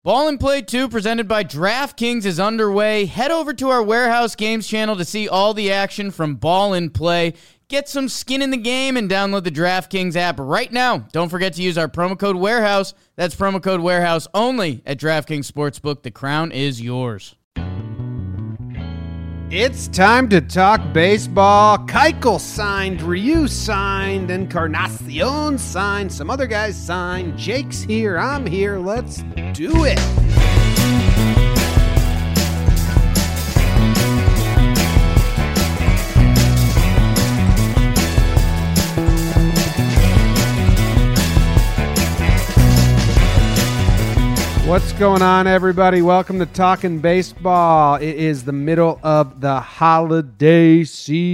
Ball and Play 2 presented by DraftKings is underway. Head over to our Warehouse Games channel to see all the action from Ball and Play. Get some skin in the game and download the DraftKings app right now. Don't forget to use our promo code Warehouse. That's promo code Warehouse only at DraftKings Sportsbook. The crown is yours. It's time to talk baseball. Keuchel signed, Ryu signed, Encarnacion signed, some other guys signed. Jake's here, I'm here, let's do it. What's going on, everybody? Welcome to Talking Baseball. It is the middle of the holiday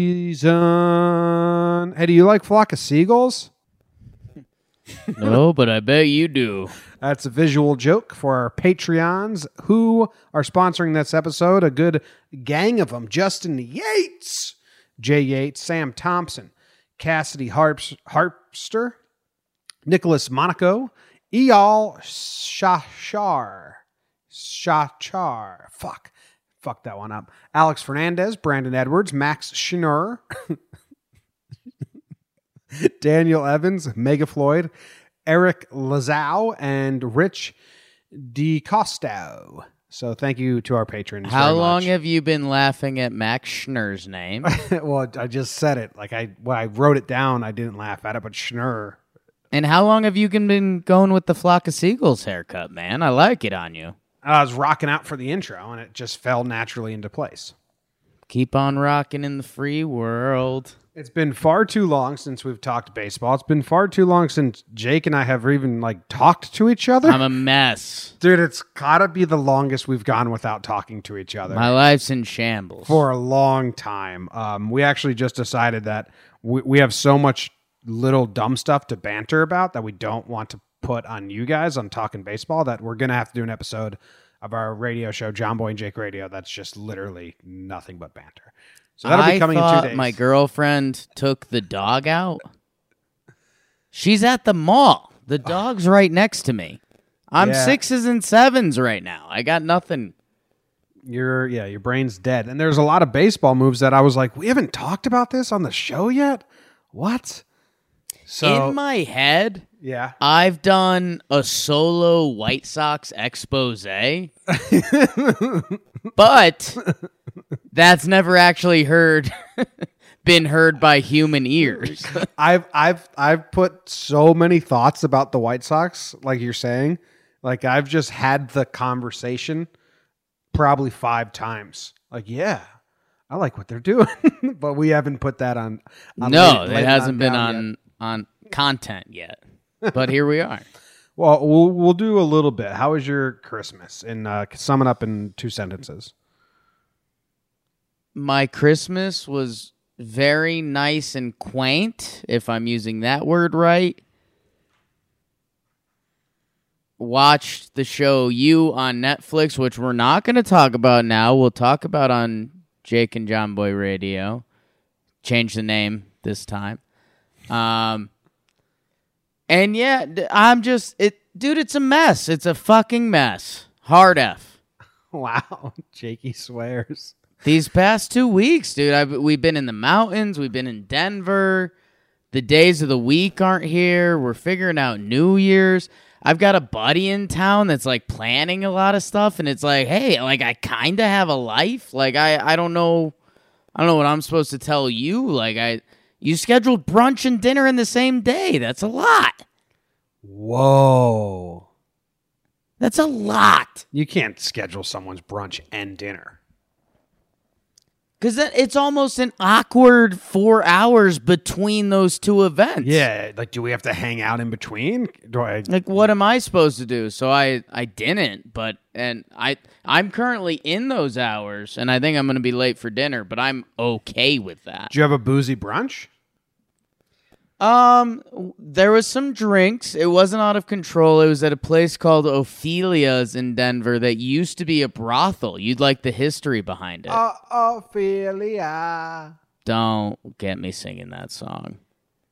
season. Hey, do you like Flock of Seagulls? No, but I bet you do. That's a visual joke for our Patreons who are sponsoring this episode. A good gang of them. Justin Yates, Jay Yates, Sam Thompson, Cassidy Harpster, Nicholas Monaco, Eyal Shachar. Fuck that one up. Alex Fernandez, Brandon Edwards, Max Schnur, Daniel Evans, Mega Floyd, Eric Lazau, and Rich DiCosto. So thank you to our patrons. How long have you been laughing at Max Schnur's name? Well, I just said it. When I wrote it down, I didn't laugh at it, but Schnur. And how long have you been going with the Flock of Seagulls haircut, man? I like it on you. I was rocking out for the intro, and it just fell naturally into place. Keep on rocking in the free world. It's been far too long since we've talked baseball. It's been far too long since Jake and I have even talked to each other. I'm a mess. Dude, it's gotta be the longest we've gone without talking to each other. My life's in shambles. For a long time. We actually just decided that we have so much little dumb stuff to banter about that we don't want to put on you guys on Talking Baseball, that we're going to have to do an episode of our radio show, John Boy and Jake Radio, that's just literally nothing but banter. So that'll be coming in 2 days. My girlfriend took the dog out. She's at the mall. The dog's right next to me. I'm 6s and 7s right now. I got nothing. Your brain's dead. And there's a lot of baseball moves that I was like, we haven't talked about this on the show yet? What? So, in my head, yeah, I've done a solo White Sox expose, but that's never actually been heard by human ears. I've put so many thoughts about the White Sox, like you're saying. I've just had the conversation probably 5 times. Yeah, I like what they're doing, but we haven't put that on no, it hasn't been on content yet, but here we are. Well, we'll do a little bit. How was your Christmas? And sum it up in 2 sentences. My Christmas was very nice and quaint, if I'm using that word right. Watched the show You on Netflix, which we're not going to talk about now. We'll talk about on Jake and John Boy Radio. Change the name this time. And yeah, it's a mess. It's a fucking mess. Hard F. Wow. Jakey swears. These past 2 weeks, dude, we've been in the mountains. We've been in Denver. The days of the week aren't here. We're figuring out New Year's. I've got a buddy in town that's planning a lot of stuff. And it's hey, I kind of have a life. I don't know what I'm supposed to tell you. You scheduled brunch and dinner in the same day. That's a lot. Whoa. That's a lot. You can't schedule someone's brunch and dinner. Because it's almost an awkward 4 hours between those two events. Yeah, do we have to hang out in between? What am I supposed to do? So I didn't, I'm currently in those hours, and I think I'm going to be late for dinner, but I'm okay with that. Do you have a boozy brunch? There was some drinks. It wasn't out of control. It was at a place called Ophelia's in Denver that used to be a brothel. You'd like the history behind it. Ophelia. Don't get me singing that song.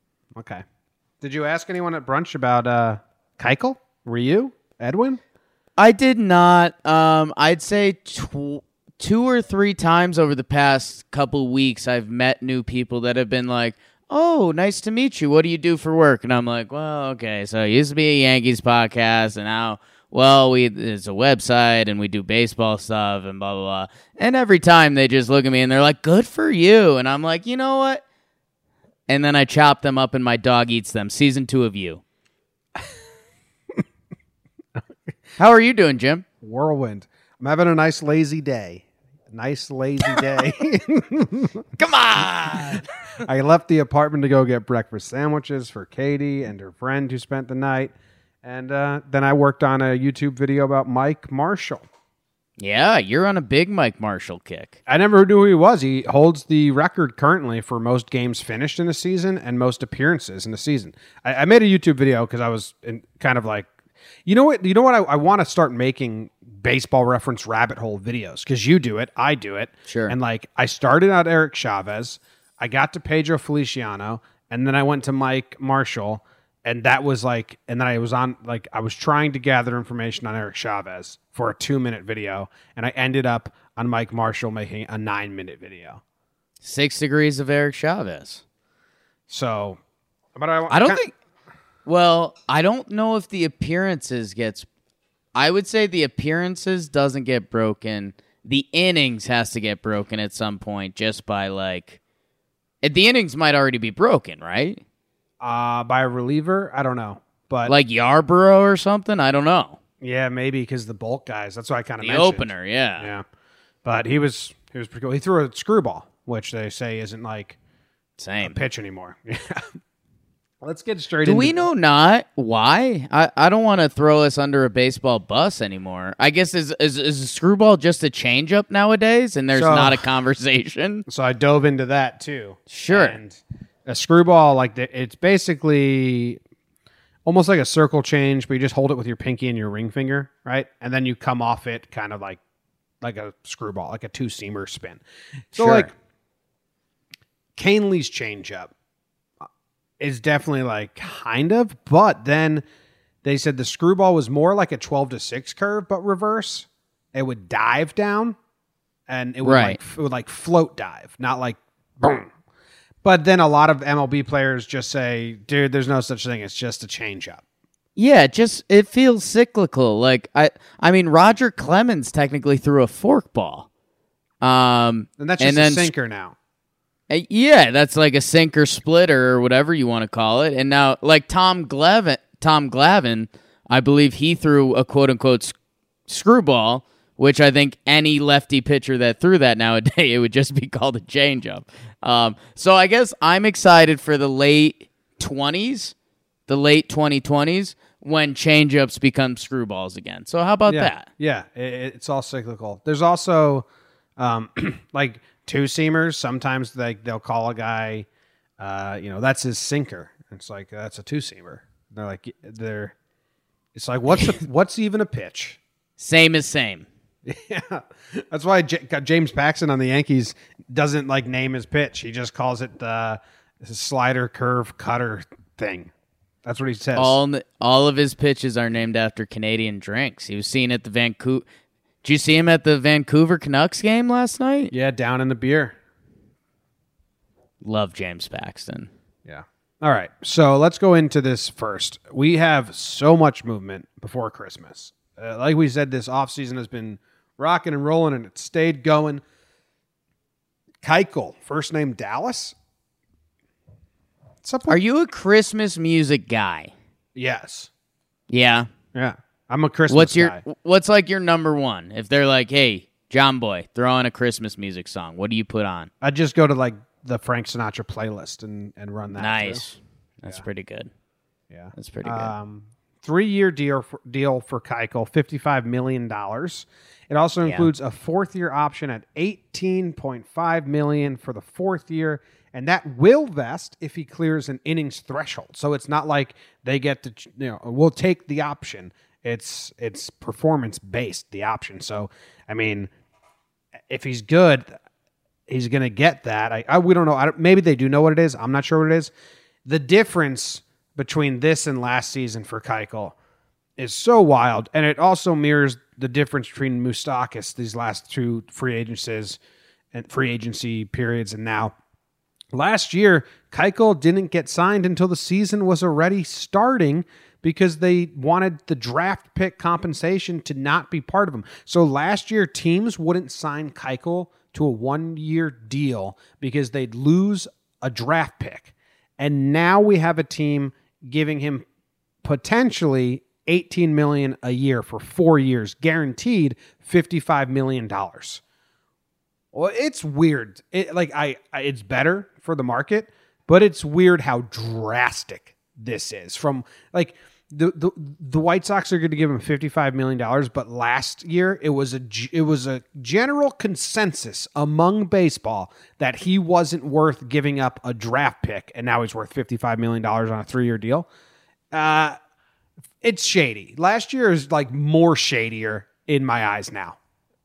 Okay. Did you ask anyone at brunch about Keuchel? Ryu? Edwin? I did not. I'd say two or three times over the past couple weeks, I've met new people that have been like, "Oh, nice to meet you. What do you do for work?" And I'm like, "Well, okay. So it used to be a Yankees podcast, and now, well, it's a website, and we do baseball stuff, and blah blah blah." And every time they just look at me and they're like, "Good for you," and I'm like, "You know what?" And then I chop them up, and my dog eats them. Season 2 of You. How are you doing, Jim? Whirlwind. I'm having a nice lazy day. Nice lazy day. Come on. I left the apartment to go get breakfast sandwiches for Katie and her friend who spent the night. And then I worked on a YouTube video about Mike Marshall. Yeah, you're on a big Mike Marshall kick. I never knew who he was. He holds the record currently for most games finished in a season and most appearances in a season. I made a YouTube video because I was kind of like, you know what? I want to start making baseball reference rabbit hole videos because you do it, I do it. Sure. And like I started out Eric Chavez, I got to Pedro Feliciano, and then I went to Mike Marshall, and that was like, and then I was trying to gather information on Eric Chavez for a 2-minute video, and I ended up on Mike Marshall making a 9-minute video. 6 degrees of Eric Chavez. So, but I don't think. Well, I don't know if the appearances gets. I would say the appearances doesn't get broken. The innings has to get broken at some point, just by like. The innings might already be broken, right? By a reliever, I don't know, but like Yarborough or something. I don't know. Yeah, maybe because the bulk guys. That's what I kind of mentioned. The opener, yeah, yeah. But he was pretty cool. He threw a screwball, which they say isn't like same a pitch anymore. Yeah. Let's get straight. Do we know not why? I don't want to throw us under a baseball bus anymore. I guess is a screwball just a changeup nowadays, and there's not a conversation. So I dove into that too. Sure. And a screwball, like it's basically almost like a circle change, but you just hold it with your pinky and your ring finger, right? And then you come off it kind of like a screwball, like a 2-seamer spin. So sure. like Canley's changeup is definitely like kind of, but then they said the screwball was more like a 12-6 curve, but reverse. It would dive down, and it would like float dive, not like boom. But then a lot of MLB players just say, "Dude, there's no such thing. It's just a changeup." Yeah, it feels cyclical. Like I mean, Roger Clemens technically threw a forkball. And that's just a sinker now. Yeah, that's like a sinker splitter or whatever you want to call it. And now, like Tom Glavine, I believe he threw a quote-unquote screwball, which I think any lefty pitcher that threw that nowadays, it would just be called a changeup. So I guess I'm excited for the late 20s, the late 2020s, when changeups become screwballs again. So how about that? Yeah, it's all cyclical. There's also like 2-seamers. Sometimes they'll call a guy, that's his sinker. It's like that's a 2-seamer. It's like what's even a pitch? Same as same. Yeah, that's why James Paxton on the Yankees doesn't like name his pitch. He just calls it the slider, curve, cutter thing. That's what he says. All of his pitches are named after Canadian drinks. He was seen at the Vancouver. Did you see him at the Vancouver Canucks game last night? Yeah, down in the beer. Love James Paxton. Yeah. All right, so let's go into this first. We have so much movement before Christmas. Like we said, this offseason has been rocking and rolling, and it stayed going. Keuchel, first name Dallas. Are you a Christmas music guy? Yes. Yeah. Yeah. I'm a Christmas guy. What's like your number one? If they're like, hey, John Boy, throw on a Christmas music song, what do you put on? I'd just go to like the Frank Sinatra playlist and run that. Nice. Through. That's pretty good. Yeah. That's pretty good. 3-year deal for Keuchel, $55 million. It also includes a 4th-year option at $18.5 million for the 4th year, and that will vest if he clears an innings threshold. So it's not like they get to, we'll take the option. It's performance based, the option. So I mean, if he's good, he's going to get that. We don't know. Maybe they do know what it is. I'm not sure what it is. The difference between this and last season for Keuchel is so wild, and it also mirrors the difference between Moustakas these last two free agency periods, and now. Last year, Keuchel didn't get signed until the season was already starting because they wanted the draft pick compensation to not be part of them. So last year, teams wouldn't sign Keuchel to a 1-year deal because they'd lose a draft pick. And now we have a team giving him potentially $18 million a year for 4 years, guaranteed $55 million. Well, it's weird. It's better for the market, but it's weird how drastic this is. From like the White Sox are going to give him $55 million, but last year it was a general consensus among baseball that he wasn't worth giving up a draft pick, and now he's worth $55 million on a 3-year deal. It's shady. Last year is like more shadier in my eyes now.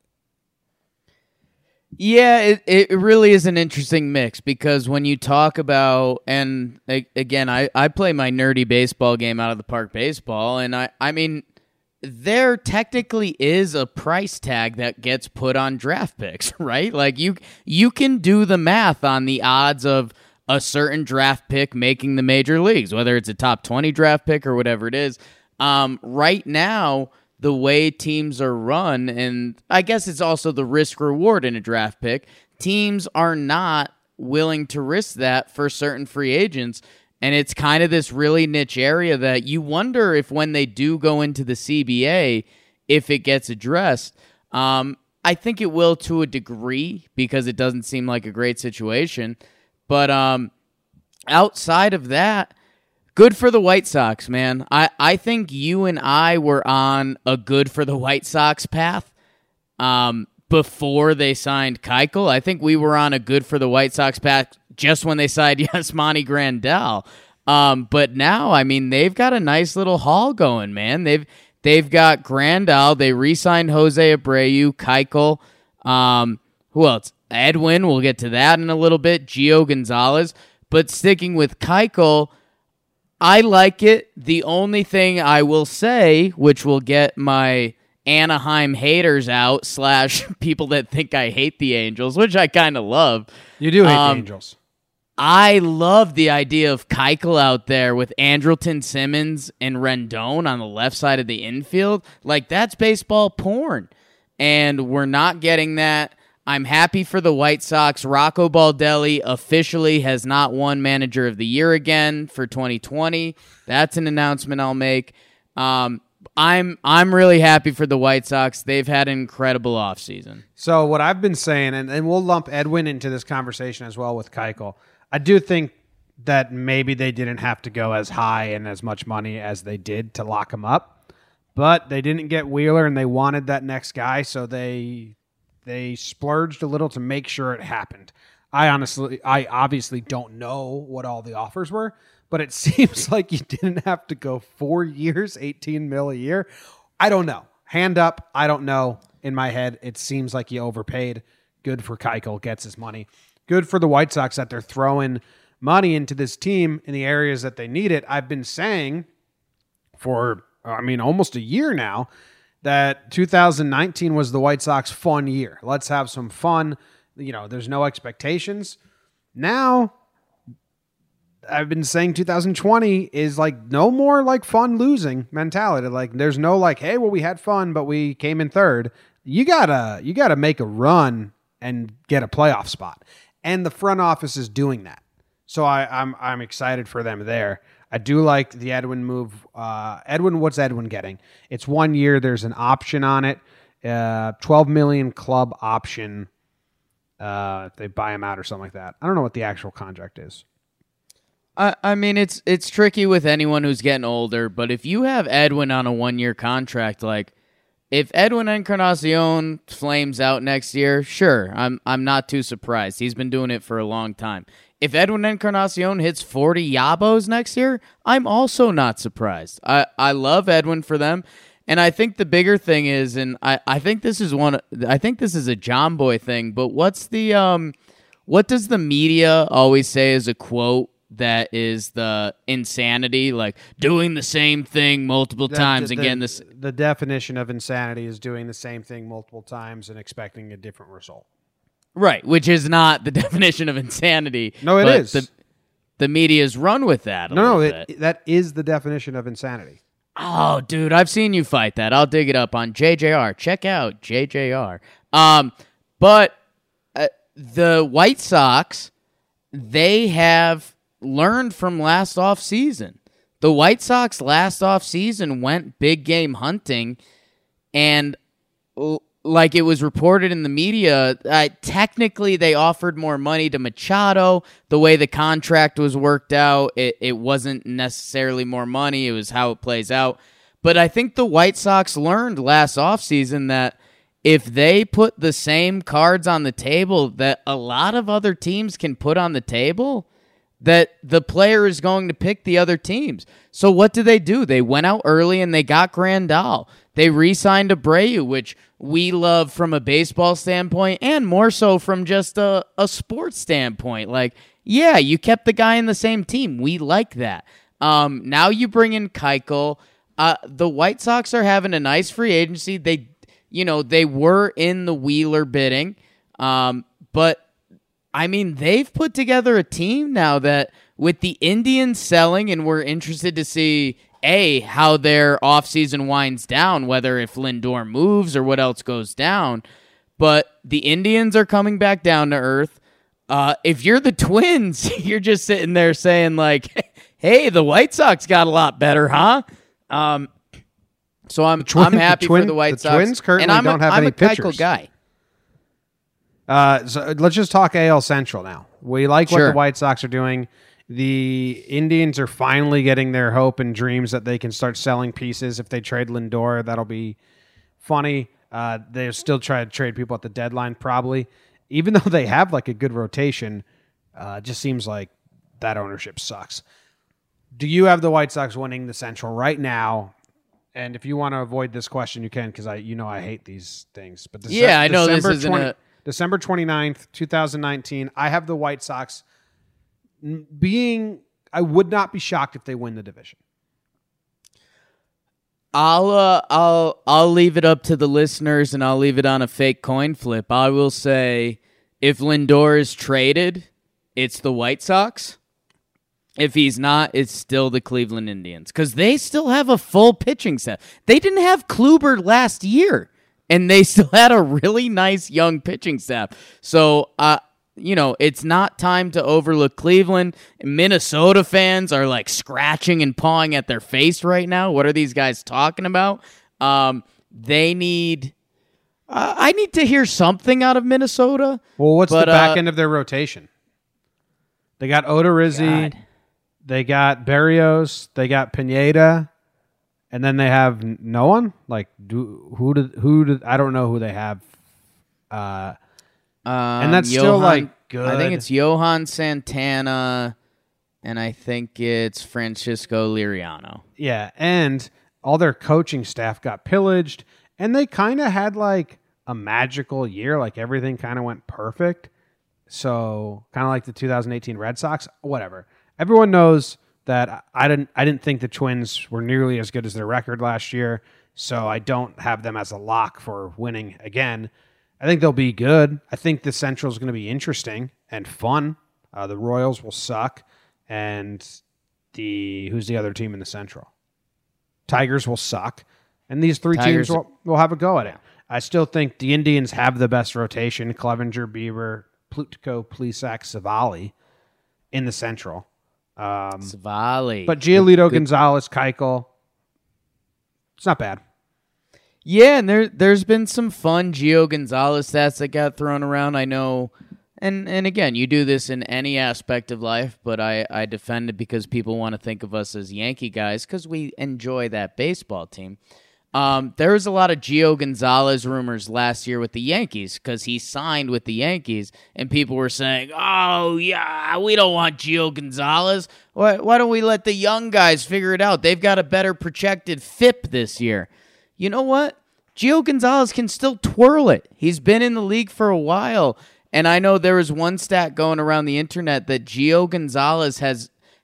Yeah, it really is an interesting mix because when you talk about, and again, I play my nerdy baseball game out of the park baseball, and I mean, there technically is a price tag that gets put on draft picks, right? Like you can do the math on the odds of a certain draft pick making the major leagues, whether it's a top 20 draft pick or whatever it is. Right now, the way teams are run, and I guess it's also the risk reward in a draft pick, teams are not willing to risk that for certain free agents. And it's kind of this really niche area that you wonder if when they do go into the CBA, if it gets addressed. I think it will to a degree because it doesn't seem like a great situation. But outside of that, good for the White Sox, man. I think you and I were on a good for the White Sox path before they signed Keuchel. I think we were on a good for the White Sox path just when they signed Yasmani Grandal. But now, I mean, they've got a nice little haul going, man. They've got Grandal. They re-signed Jose Abreu, Keuchel. Who else? Edwin. We'll get to that in a little bit. Gio Gonzalez. But sticking with Keuchel, I like it. The only thing I will say, which will get my Anaheim haters out / people that think I hate the Angels, which I kind of love. You do hate the Angels. I love the idea of Keuchel out there with Andrelton Simmons and Rendon on the left side of the infield. Like, that's baseball porn. And we're not getting that. I'm happy for the White Sox. Rocco Baldelli officially has not won Manager of the Year again for 2020. That's an announcement I'll make. I'm really happy for the White Sox. They've had an incredible offseason. So what I've been saying, and we'll lump Edwin into this conversation as well with Keuchel, I do think that maybe they didn't have to go as high and as much money as they did to lock him up, but they didn't get Wheeler and they wanted that next guy, so they splurged a little to make sure it happened. I obviously don't know what all the offers were, but it seems like you didn't have to go 4 years, $18 million a year. I don't know. Hand up, I don't know. In my head, it seems like you overpaid. Good for Keuchel, gets his money. Good for the White Sox that they're throwing money into this team in the areas that they need it. I've been saying for, almost a year now, that 2019 was the White Sox fun year. Let's have some fun. There's no expectations. Now, I've been saying 2020 is like no more like fun losing mentality. Like there's no like, hey, well, we had fun, but we came in third. You gotta make a run and get a playoff spot. And the front office is doing that. So I'm excited for them there. I do like the Edwin move. Edwin, what's Edwin getting? It's 1 year. There's an option on it. $12 million club option. If they buy him out or something like that. I don't know what the actual contract is. I mean, it's tricky with anyone who's getting older, but if you have Edwin on a 1-year contract, like if Edwin Encarnacion flames out next year, sure, I'm not too surprised. He's been doing it for a long time. If Edwin Encarnacion hits 40 Yabos next year, I'm also not surprised. I love Edwin for them, and I think the bigger thing is, and I think this is a John Boy thing, but what does the media always say as a quote that is the insanity, like doing the same thing multiple times. The definition of insanity is doing the same thing multiple times and expecting a different result. Right, which is not the definition of insanity. No, it is. The media's run with that. That is the definition of insanity. Oh, dude, I've seen you fight that. I'll dig it up on JJR. Check out JJR. But the White Sox, they have learned from last offseason. The White Sox last offseason went big game hunting, and like it was reported in the media, technically they offered more money to Machado. The way the contract was worked out, it wasn't necessarily more money. It was how it plays out. But I think the White Sox learned last offseason that if they put the same cards on the table that a lot of other teams can put on the table, that the player is going to pick the other teams. So what do? They went out early and they got Grandal. They re-signed Abreu, which we love from a baseball standpoint and more so from just a sports standpoint. Like, yeah, you kept the guy in the same team. We like that. Now you bring in Keuchel. The White Sox are having a nice free agency. They were in the Wheeler bidding, but I mean, they've put together a team now that with the Indians selling, and we're interested to see, how their offseason winds down, whether if Lindor moves or what else goes down. But the Indians are coming back down to earth. If you're the Twins, you're just sitting there saying, like, hey, the White Sox got a lot better, huh? So I'm happy for the White Sox. Twins currently don't have any pitchers. I'm a Keuchel guy. So let's just talk AL Central now. We like what the White Sox are doing. The Indians are finally getting their hope and dreams that they can start selling pieces. If they trade Lindor, that'll be funny. They'll still try to trade people at the deadline, probably. Even though they have like a good rotation, it just seems like that ownership sucks. Do you have the White Sox winning the Central right now? And if you want to avoid this question, you can, because I hate these things. But I know this isn't December 29th, 2019, I have the White Sox I would not be shocked if they win the division. I'll leave it up to the listeners, and I'll leave it on a fake coin flip. I will say, if Lindor is traded, it's the White Sox. If he's not, it's still the Cleveland Indians, because they still have a full pitching staff. They didn't have Kluber last year, and they still had a really nice young pitching staff. So, it's not time to overlook Cleveland. Minnesota fans are like scratching and pawing at their face right now. What are these guys talking about? They need... I need to hear something out of Minnesota. Well, what's the back end of their rotation? They got Odorizzi. They got Berrios. They got Pineda. And then they have no one? Like, I don't know who they have. And that's still like good. I think it's Johan Santana, and I think it's Francisco Liriano. Yeah, and all their coaching staff got pillaged, and they kind of had like a magical year. Like everything kind of went perfect. So kind of like the 2018 Red Sox. Whatever. Everyone knows that I didn't think the Twins were nearly as good as their record last year. So I don't have them as a lock for winning again. I think they'll be good. I think the Central is going to be interesting and fun. The Royals will suck. And who's the other team in the Central? Tigers will suck. And these three teams will have a go at it. I still think the Indians have the best rotation. Clevenger, Bieber, Plutko, Plesac, Savali in the Central. Savali. But Giolito, Gonzalez, Keuchel, it's not bad. Yeah, and there's been some fun Gio Gonzalez stats that got thrown around. I know, and again, you do this in any aspect of life, but I defend it because people want to think of us as Yankee guys because we enjoy that baseball team. There was a lot of Gio Gonzalez rumors last year with the Yankees because he signed with the Yankees, and people were saying, oh, yeah, we don't want Gio Gonzalez. Why don't we let the young guys figure it out? They've got a better projected FIP this year. You know what? Gio Gonzalez can still twirl it. He's been in the league for a while, and I know there was one stat going around the internet that Gio Gonzalez has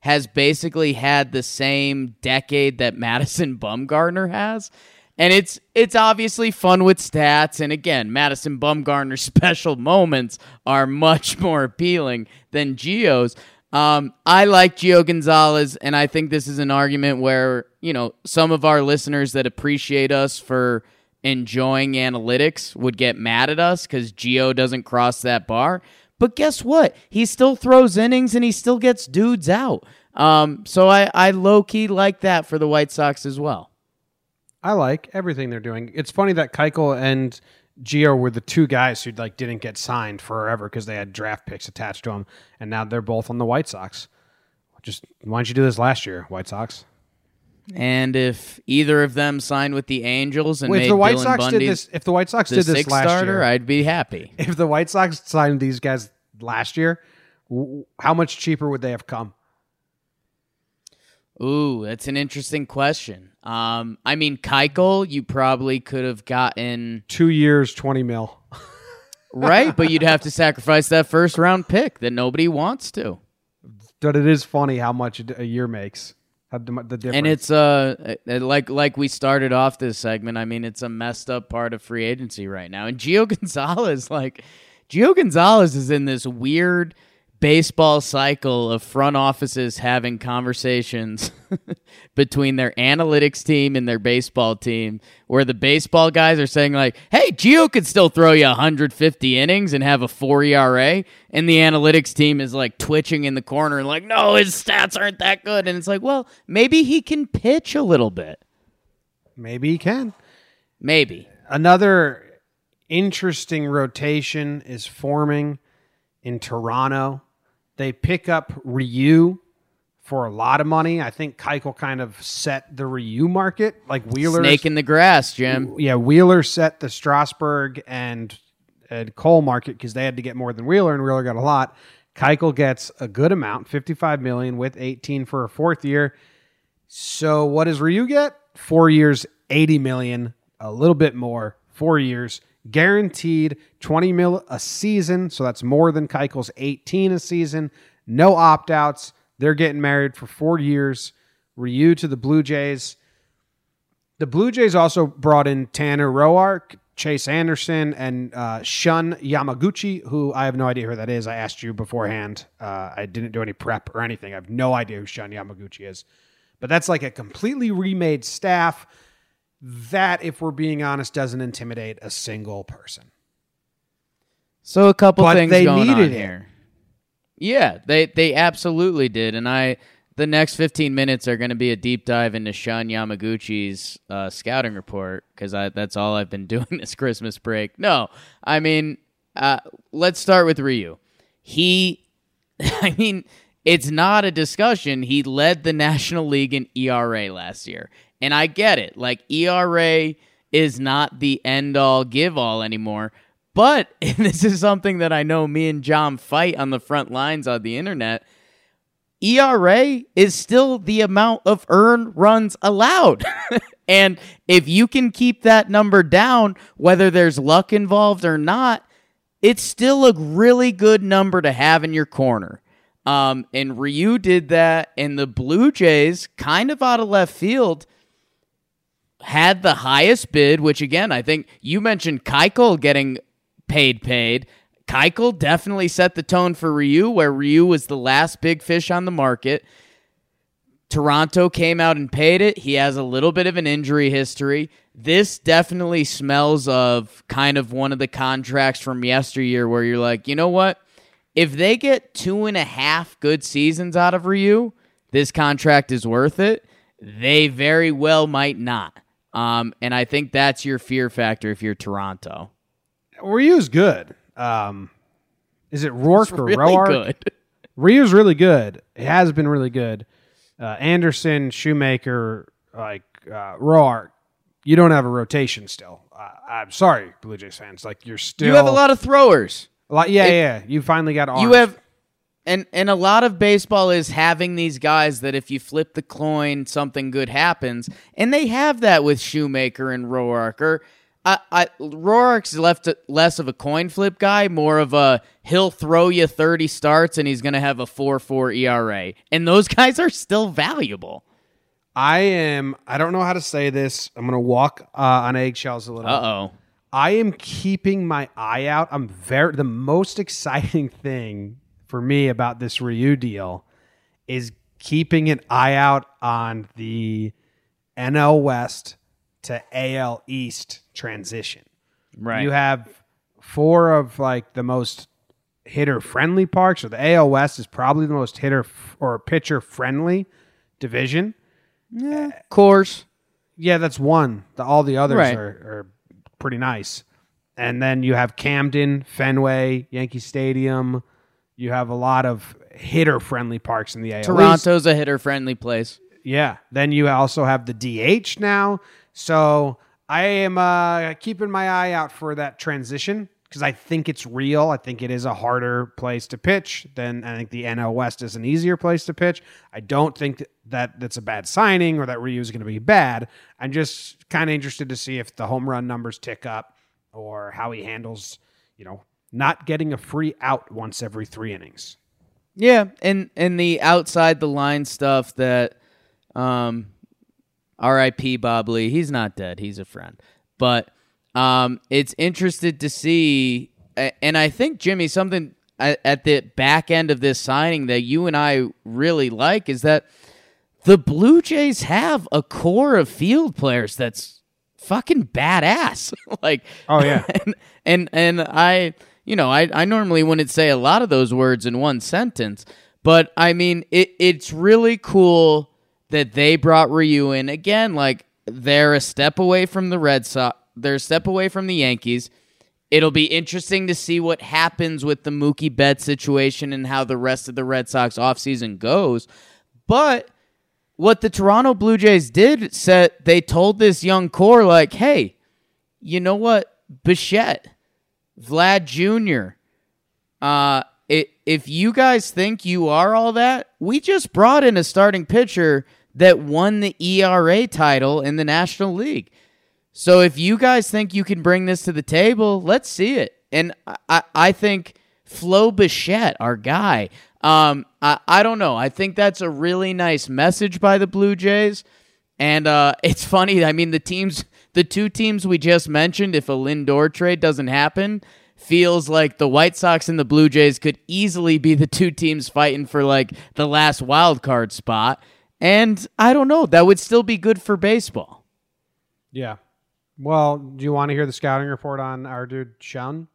has basically had the same decade that Madison Bumgarner has. And it's obviously fun with stats. And again, Madison Bumgarner's special moments are much more appealing than Gio's. I like Gio Gonzalez, and I think this is an argument where, some of our listeners that appreciate us for enjoying analytics would get mad at us because Gio doesn't cross that bar. But guess what? He still throws innings and he still gets dudes out. So I low-key like that for the White Sox as well. I like everything they're doing. It's funny that Keuchel and Gio were the two guys who didn't get signed forever because they had draft picks attached to them, and now they're both on the White Sox. Why don't you do this last year, White Sox? And if either of them signed with the Angels and made if the White Dylan Sox Bundy did this, if the White Sox the did this sixth last starter, year, I'd be happy. If the White Sox signed these guys last year, how much cheaper would they have come? Ooh, that's an interesting question. Keuchel, you probably could have gotten 2 years, $20 million. right, but you'd have to sacrifice that first round pick that nobody wants to. But it is funny how much a year makes. The difference. And it's like we started off this segment. I mean, it's a messed up part of free agency right now. And Gio Gonzalez is in this weird baseball cycle of front offices having conversations between their analytics team and their baseball team, where the baseball guys are saying like, hey, Gio could still throw you 150 innings and have a 4 ERA, and the analytics team is like twitching in the corner and like, no, his stats aren't that good. And it's like, well, maybe he can pitch a little bit. Maybe he can. Maybe. Another interesting rotation is forming in Toronto. They pick up Ryu for a lot of money. I think Keuchel kind of set the Ryu market, like Wheeler. Snake in the grass, Jim. Yeah, Wheeler set the Strasburg and Cole market because they had to get more than Wheeler, and Wheeler got a lot. Keuchel gets a good amount, $55 million with 18 for a fourth year. So what does Ryu get? 4 years, $80 million, a little bit more, 4 years. Guaranteed $20 million a season, so that's more than Keuchel's 18 a season. No opt-outs. They're getting married for 4 years. Ryu to the Blue Jays. The Blue Jays also brought in Tanner Roark, Chase Anderson, and Shun Yamaguchi, who I have no idea who that is. I asked you beforehand. I didn't do any prep or anything. I have no idea who Shun Yamaguchi is. But that's like a completely remade staff that, if we're being honest, doesn't intimidate a single person. So a couple things they going needed on here. Yeah, they absolutely did. And the next 15 minutes are going to be a deep dive into Shun Yamaguchi's scouting report, because that's all I've been doing this Christmas break. No, I mean, let's start with Ryu. It's not a discussion. He led the National League in ERA last year. And I get it. Like, ERA is not the end-all, give-all anymore. But, and this is something that I know me and John fight on the front lines on the internet, ERA is still the amount of earned runs allowed. And if you can keep that number down, whether there's luck involved or not, it's still a really good number to have in your corner. And Ryu did that, and the Blue Jays, kind of out of left field, had the highest bid, which, again, I think you mentioned Keuchel getting paid. Keuchel definitely set the tone for Ryu, where Ryu was the last big fish on the market. Toronto came out and paid it. He has a little bit of an injury history. This definitely smells of kind of one of the contracts from yesteryear where you're like, you know what? If they get 2.5 good seasons out of Ryu, this contract is worth it. They very well might not. And I think that's your fear factor if you're Toronto. Ryu's good. Is it Rourke or really Roark? Good. Ryu's really good. It has been really good. Anderson, Shoemaker, Roark, you don't have a rotation still. I'm sorry, Blue Jays fans. Like, you're still... You have a lot of throwers. Yeah. You finally got arms. You have... And a lot of baseball is having these guys that if you flip the coin, something good happens. And they have that with Shoemaker and Roark. Or Roark's less of a coin flip guy, more of a he'll throw you 30 starts and he's going to have a 4.4 ERA. And those guys are still valuable. I don't know how to say this. I'm going to walk on eggshells a little. Uh-oh. I am keeping my eye out. The most exciting thing for me about this Ryu deal is keeping an eye out on the NL West to AL East transition. Right. You have 4 of like the most hitter friendly parks, or the AL West is probably the most or pitcher friendly division. Yeah, of course. Yeah, that's one. All the others Right. are pretty nice. And then you have Camden, Fenway, Yankee Stadium. You have a lot of hitter-friendly parks in the AL East. Toronto's a hitter-friendly place. Yeah. Then you also have the DH now. So I am keeping my eye out for that transition because I think it's real. I think it is a harder place to pitch. I think the NL West is an easier place to pitch. I don't think that that's a bad signing or that Ryu is going to be bad. I'm just kind of interested to see if the home run numbers tick up or how he handles, not getting a free out once every 3 innings. Yeah, and the outside the line stuff that R.I.P. Bob Lee, he's not dead, he's a friend. But it's interested to see, and I think, Jimmy, something at the back end of this signing that you and I really like is that the Blue Jays have a core of field players that's fucking badass. Oh yeah. and I normally wouldn't say a lot of those words in one sentence, but I mean, it's really cool that they brought Ryu in again. Like, they're a step away from the Red Sox. They're a step away from the Yankees. It'll be interesting to see what happens with the Mookie Betts situation and how the rest of the Red Sox offseason goes. But what the Toronto Blue Jays did, they told this young core, like, hey, you know what? Bichette, Vlad Jr., if you guys think you are all that, we just brought in a starting pitcher that won the ERA title in the National League. So if you guys think you can bring this to the table, let's see it. And I think Flo Bichette, our guy, I don't know. I think that's a really nice message by the Blue Jays. And it's funny. I mean, the 2 teams we just mentioned, if a Lindor trade doesn't happen, feels like the White Sox and the Blue Jays could easily be the 2 teams fighting for like the last wild card spot. And I don't know. That would still be good for baseball. Yeah. Well, do you want to hear the scouting report on our dude Shun?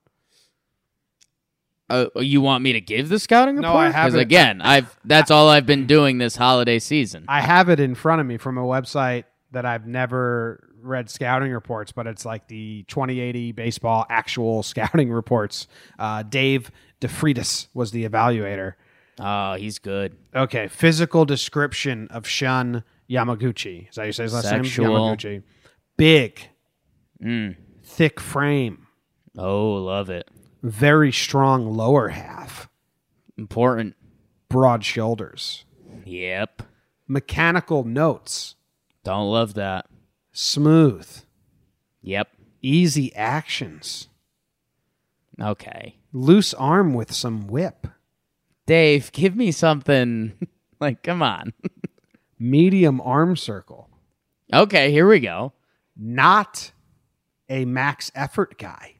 You want me to give the scouting report? No, I haven't. Because again, that's all I've been doing this holiday season. I have it in front of me from a website that I've never read scouting reports, but it's like the 2080 baseball actual scouting reports. Dave DeFreitas was the evaluator. Oh, he's good. Okay, physical description of Shun Yamaguchi. Is that how you say his last name? Yamaguchi. Big. Thick frame. Oh, love it. Very strong lower half. Important. Broad shoulders. Yep. Mechanical notes. Don't love that. Smooth. Yep. Easy actions. Okay. Loose arm with some whip. Dave, give me something. Like, come on. Medium arm circle. Okay, here we go. Not a max effort guy.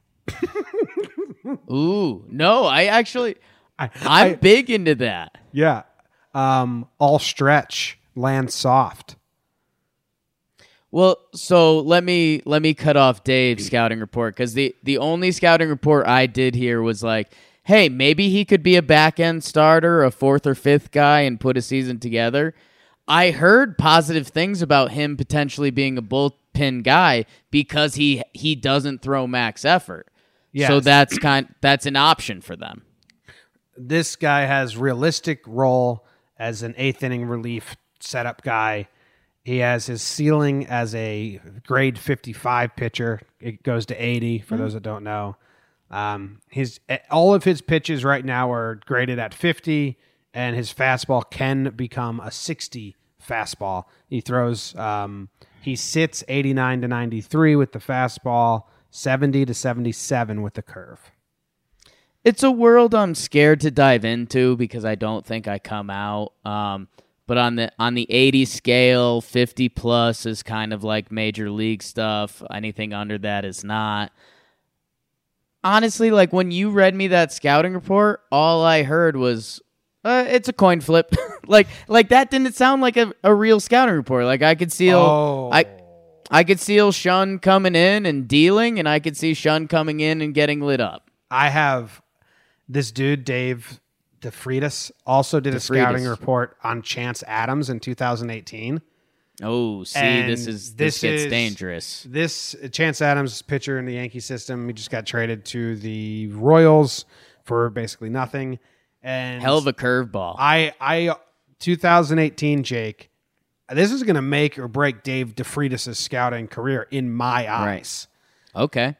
Ooh, no, I'm big into that. Yeah. All stretch, land soft. Well, so let me cut off Dave's scouting report, because the only scouting report I did here was like, hey, maybe he could be a back-end starter, a 4th or 5th guy, and put a season together. I heard positive things about him potentially being a bullpen guy because he doesn't throw max effort. Yes. So that's an option for them. This guy has realistic role as an 8th inning relief setup guy. He has his ceiling as a grade 55 pitcher. It goes to 80 for those that don't know. All of his pitches right now are graded at 50, and his fastball can become a 60 fastball. He throws, he sits 89 to 93 with the fastball, 70 to 77 with the curve. It's a world I'm scared to dive into because I don't think I come out. But on the 80 scale, 50 plus is kind of like major league stuff. Anything under that is not. Honestly, like when you read me that scouting report, all I heard was it's a coin flip. like that didn't sound like a real scouting report. Like I could see I could see Shun coming in and dealing, and I could see Shun coming in and getting lit up. I have this dude, Dave DeFreitas, also did a scouting report on Chance Adams in 2018. Oh, see, And this gets dangerous. This Chance Adams pitcher in the Yankee system, he just got traded to the Royals for basically nothing. And Hell of a curveball. I 2018, Jake, this is going to make or break Dave DeFreitas' scouting career in my eyes. Right. Okay.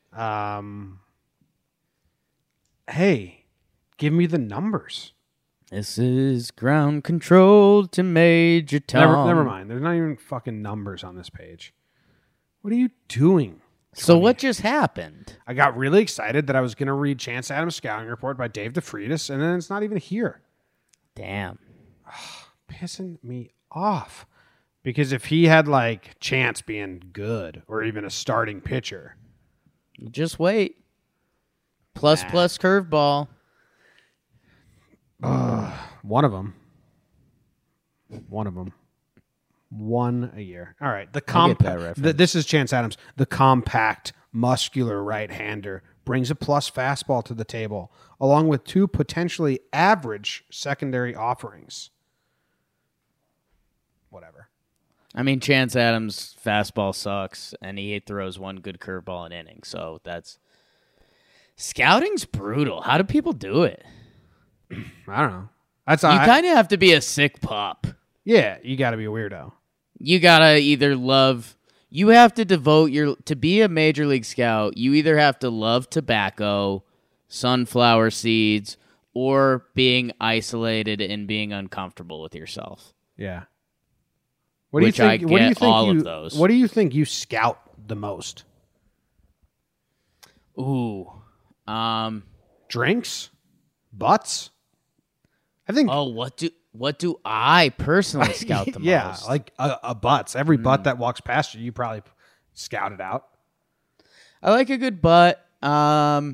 Hey, give me the numbers. This is ground control to Major Tom. Never mind. There's not even fucking numbers on this page. What are you doing? So what just happened? I got really excited that I was going to read Chance Adams' scouting report by Dave DeFreitas, and then it's not even here. Damn. Pissing me off. Because if he had like Chance being good or even a starting pitcher. Just wait. Plus curveball. One of them. One a year. All right. This is Chance Adams. The compact, muscular right-hander brings a plus fastball to the table, along with two potentially average secondary offerings. Whatever. I mean, Chance Adams' fastball sucks, and he throws one good curveball an inning. So that's... Scouting's brutal. How do people do it? I don't know. You kind of have to be a sick pup. Yeah, you got to be a weirdo. You got to either love... You have to devote to be a major league scout, you either have to love tobacco, sunflower seeds, or being isolated and being uncomfortable with yourself. Yeah. What do you think you scout the most? Ooh. Drinks? Butts? I think. Oh, what do I personally scout the most? Yeah, like a butts. Every butt that walks past you probably scouted out. I like a good butt. How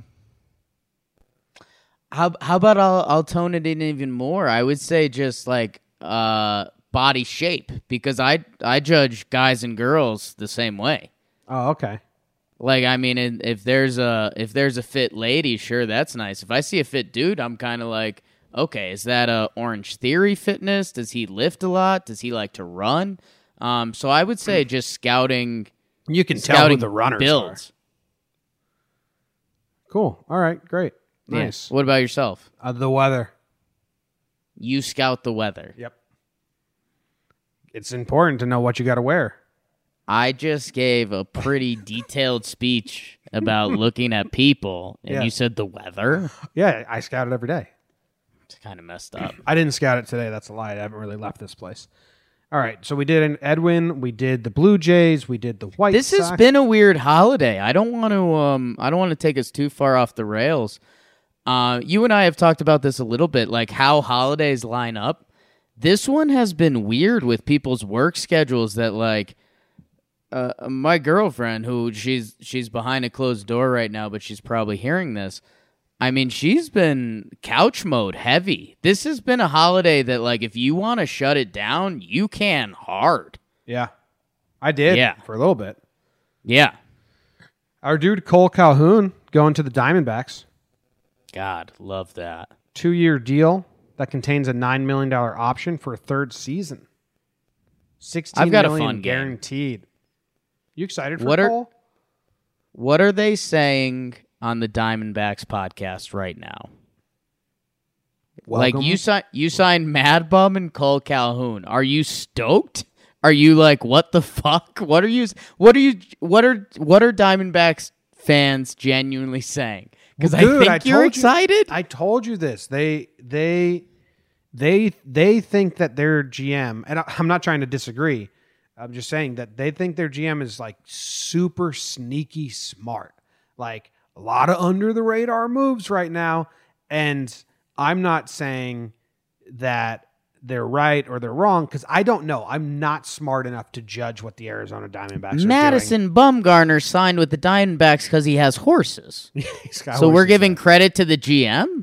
about I'll tone it in even more? I would say just like body shape, because I judge guys and girls the same way. Oh, okay. Like, I mean, if there's a fit lady, sure, that's nice. If I see a fit dude, I'm kind of like, okay, is that a Orange Theory fitness? Does he lift a lot? Does he like to run? So I would say just scouting. You can tell who the runners builds. are. Cool. All right. Great. Nice. Yeah. What about yourself? The weather. You scout the weather. Yep. It's important to know what you got to wear. I just gave a pretty detailed speech about looking at people, and you said the weather? Yeah, I scout it every day. It's kind of messed up. I didn't scout it today. That's a lie. I haven't really left this place. All right, so we did an Edwin. We did the Blue Jays. We did the White Sox. This has been a weird holiday. I don't want to take us too far off the rails. You and I have talked about this a little bit, like how holidays line up. This one has been weird with people's work schedules that, like, my girlfriend, who she's behind a closed door right now, but she's probably hearing this. I mean, she's been couch mode heavy. This has been a holiday that, like, if you want to shut it down, you can hard. Yeah, I did for a little bit. Yeah. Our dude Cole Calhoun going to the Diamondbacks. God, love that. 2-year deal that contains a $9 million option for a third season. $16 million guaranteed. You excited for Cole? What are they saying on the Diamondbacks podcast right now? Welcome. Like you signed Mad Bum and Cole Calhoun. Are you stoked? Are you like, what the fuck? What are Diamondbacks fans genuinely saying? Because I think you're excited. I told you this. They think that their GM, and I'm not trying to disagree. I'm just saying that they think their GM is like super sneaky smart. Like a lot of under the radar moves right now. And I'm not saying that they're right or they're wrong because I don't know. I'm not smart enough to judge what the Arizona Diamondbacks are doing. Madison Bumgarner signed with the Diamondbacks because he has horses. He's got So we're horses giving there. credit to the GM?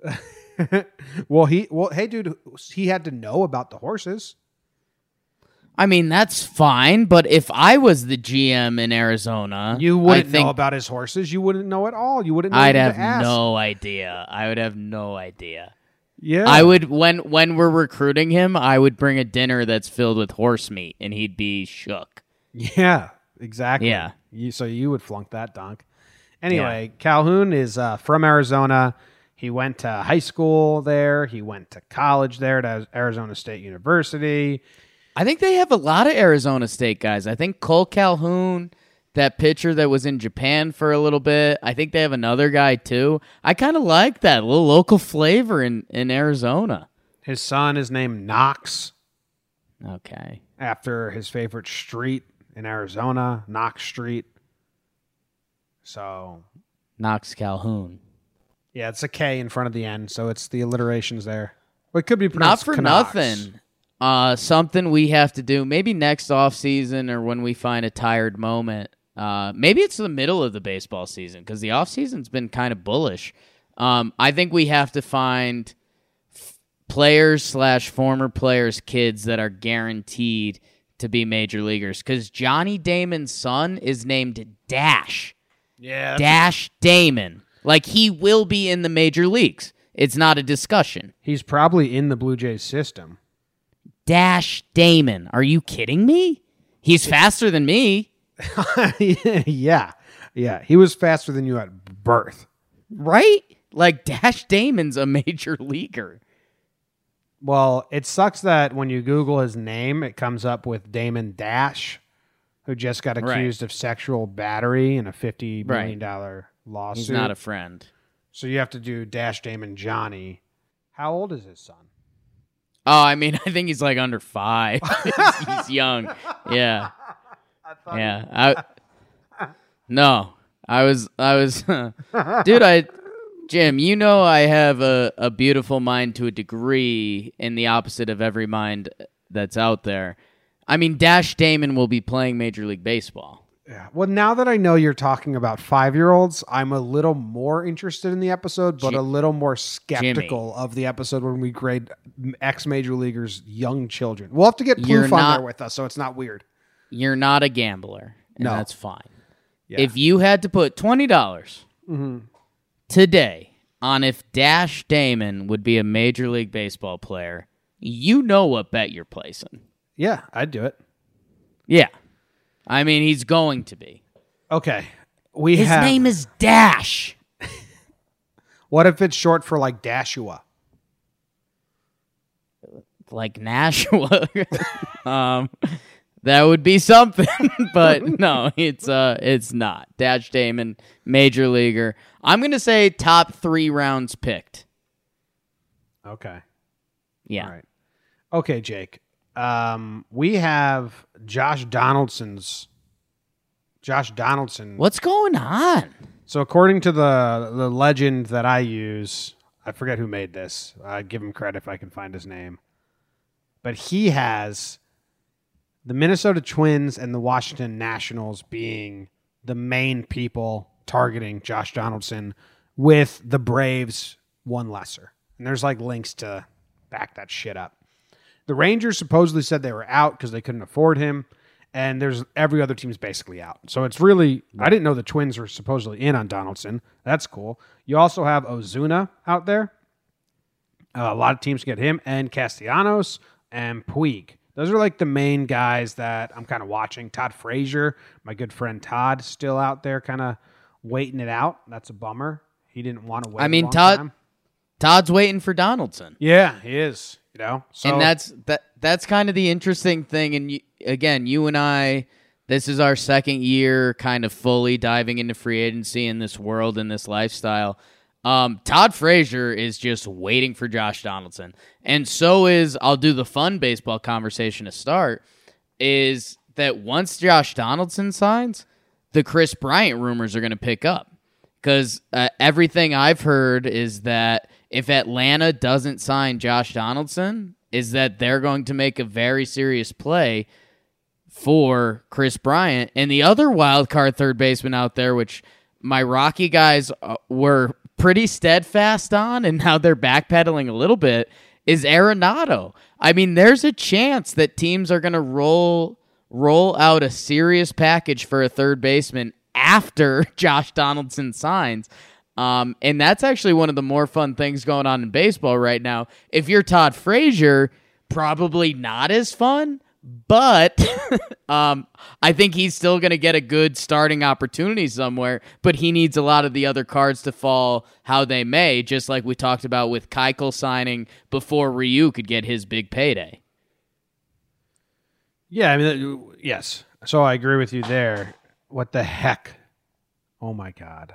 Hey, dude, he had to know about the horses. I mean, that's fine, but if I was the GM in Arizona, You wouldn't I think know about his horses. You wouldn't know at all. You wouldn't know I'd who to have ask. no idea. I would have no idea. Yeah. I would when we're recruiting him, I would bring a dinner that's filled with horse meat, and he'd be shook. Yeah, exactly. Yeah. So you would flunk that, Dunk. Anyway, Calhoun is from Arizona. He went to high school there. He went to college there at Arizona State University. I think they have a lot of Arizona State guys. I think Cole Calhoun, that pitcher that was in Japan for a little bit. I think they have another guy too. I kind of like that little local flavor in Arizona. His son is named Knox Okay. after his favorite street in Arizona, Knox Street. So, Knox Calhoun. yeah, it's a K in front of the N, so it's the alliterations there. But it could be Not pronounced for Knox. nothing. Something we have to do, maybe next off season or when we find a tired moment. Maybe it's the middle of the baseball season because the off season's been kind of bullish. I think we have to find players/former players' kids that are guaranteed to be major leaguers because Johnny Damon's son is named Dash. Yeah. Dash Damon. Like he will be in the major leagues. It's not a discussion. He's probably in the Blue Jays system. Dash Damon. Are you kidding me? He's faster than me. Yeah. Yeah. He was faster than you at birth. Right? Like Dash Damon's a major leaguer. Well, it sucks that when you Google his name, it comes up with Damon Dash, who just got accused of sexual battery in a $50 million lawsuit. He's not a friend. So you have to do Dash Damon Johnny. How old is his son? Oh, I mean, I think he's like under 5. He's young. Yeah. Yeah. I was dude, Jim, you know I have a beautiful mind to a degree in the opposite of every mind that's out there. I mean, Dash Damon will be playing Major League Baseball. Yeah. Well, now that I know you're talking about 5-year-olds, I'm a little more interested in the episode, but a little more skeptical of the episode when we grade ex-major leaguers young children. We'll have to get Plouffe on there with us, so it's not weird. You're not a gambler, and No. that's fine. Yeah. If you had to put $20 today on if Dash Damon would be a Major League Baseball player, you know what bet you're placing. Yeah, I'd do it. Yeah. I mean, he's going to be. Okay. His name is Dash. What if it's short for like Dashua? Like Nashua. That would be something, but no, it's not. Dash Damon, major leaguer. I'm going to say top 3 rounds picked. Okay. Yeah. All right. Okay, Jake. We have Josh Donaldson. What's going on? So according to the legend that I use, I forget who made this. I'd give him credit if I can find his name. But he has the Minnesota Twins and the Washington Nationals being the main people targeting Josh Donaldson, with the Braves one lesser. And there's like links to back that shit up. The Rangers supposedly said they were out because they couldn't afford him. And there's every other team's basically out. So it's really, I didn't know the Twins were supposedly in on Donaldson. That's cool. You also have Ozuna out there. A lot of teams get him, and Castellanos and Puig. Those are like the main guys that I'm kind of watching. Todd Frazier, my good friend Todd, still out there kind of waiting it out. That's a bummer. He didn't want to wait. I mean, a long time. Todd's waiting for Donaldson. Yeah, he is. You know, so And that's kind of the interesting thing. And again, you and I, this is our second year kind of fully diving into free agency in this world and this lifestyle. Todd Frazier is just waiting for Josh Donaldson. And so is, I'll do the fun baseball conversation to start, is that once Josh Donaldson signs, the Chris Bryant rumors are going to pick up. Because everything I've heard is that if Atlanta doesn't sign Josh Donaldson, is that they're going to make a very serious play for Chris Bryant. And the other wild card third baseman out there, which my Rocky guys were pretty steadfast on, and now they're backpedaling a little bit, is Arenado. I mean, there's a chance that teams are going to roll out a serious package for a third baseman after Josh Donaldson signs. And that's actually one of the more fun things going on in baseball right now. If you're Todd Frazier, probably not as fun, but I think he's still going to get a good starting opportunity somewhere, but he needs a lot of the other cards to fall how they may, just like we talked about with Keuchel signing before Ryu could get his big payday. Yeah, I mean, yes. So I agree with you there. What the heck? Oh, my God.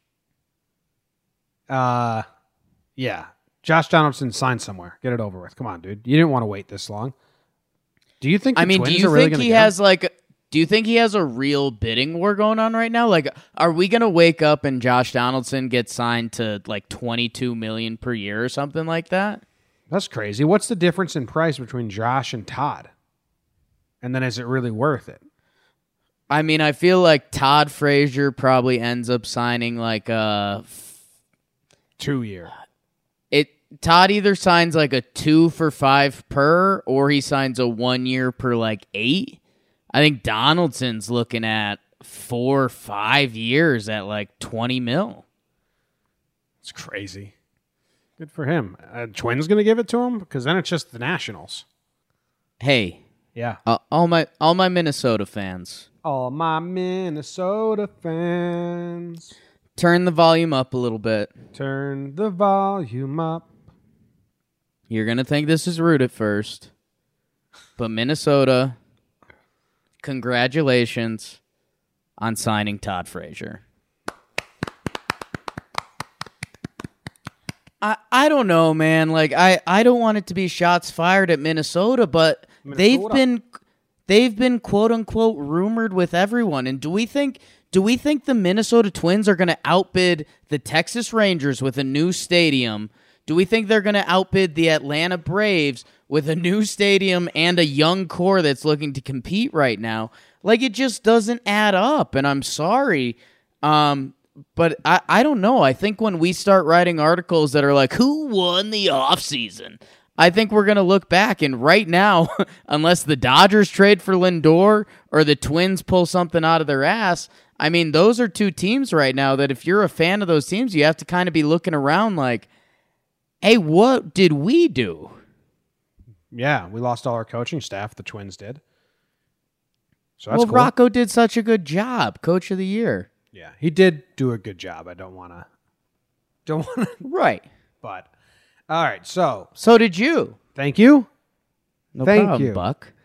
Yeah. Josh Donaldson signed somewhere. Get it over with. Come on, dude. You didn't want to wait this long. Do you think? Do you think he has do you think he has a real bidding war going on right now? Like, are we gonna wake up and Josh Donaldson gets signed to like $22 million per year or something like that? That's crazy. What's the difference in price between Josh and Todd? And then is it really worth it? I mean, I feel like Todd Frazier probably ends up signing like a 2-year. Todd either signs like a 2 for $5 per, or he signs a 1 year per like $8. I think Donaldson's looking at 4 or 5 years at like $20 million. It's crazy. Good for him. Twins going to give it to him? Because then it's just the Nationals. Hey. Yeah. All my Minnesota fans. All my Minnesota fans. Turn the volume up a little bit. Turn the volume up. You're going to think this is rude at first. But Minnesota, congratulations on signing Todd Frazier. I don't know, man. Like I don't want it to be shots fired at Minnesota, but they've been quote unquote rumored with everyone. And do we think the Minnesota Twins are going to outbid the Texas Rangers with a new stadium? Do we think they're going to outbid the Atlanta Braves with a new stadium and a young core that's looking to compete right now? Like, it just doesn't add up, and I'm sorry. But I don't know. I think when we start writing articles that are like, who won the offseason? I think we're going to look back, and right now, unless the Dodgers trade for Lindor or the Twins pull something out of their ass, I mean, those are two teams right now that if you're a fan of those teams, you have to kind of be looking around like, hey, what did we do? Yeah, we lost all our coaching staff. The Twins did. So that's cool. Rocco did such a good job, Coach of the Year. Yeah, he did do a good job. I don't want to. Right. But all right, so did you. Thank you. No Thank problem, you. Buck.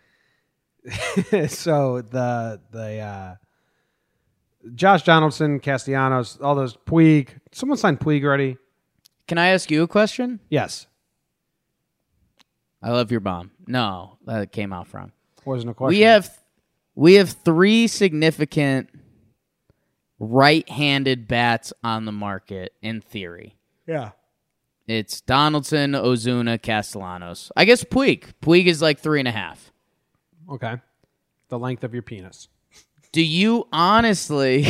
So the Josh Donaldson, Castellanos, all those Puig. Someone signed Puig already. Can I ask you a question? Yes. I love your bomb. No, that came out from. Wasn't a question. We have 3 significant right-handed bats on the market in theory. Yeah. It's Donaldson, Ozuna, Castellanos. I guess Puig. Puig is like 3.5. Okay. The length of your penis. Do you honestly